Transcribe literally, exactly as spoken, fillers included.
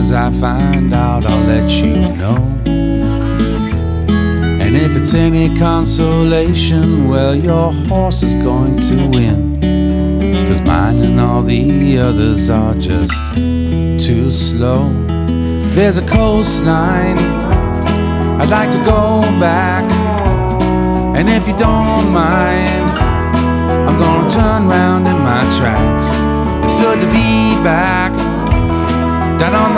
as I find out, I'll let you know. And if it's any consolation, well, your horse is going to win, 'cause mine and all the others are just too slow. There's a coastline I'd like to go back, and if you don't mind, I'm gonna turn round in my tracks. It's good to be back down on the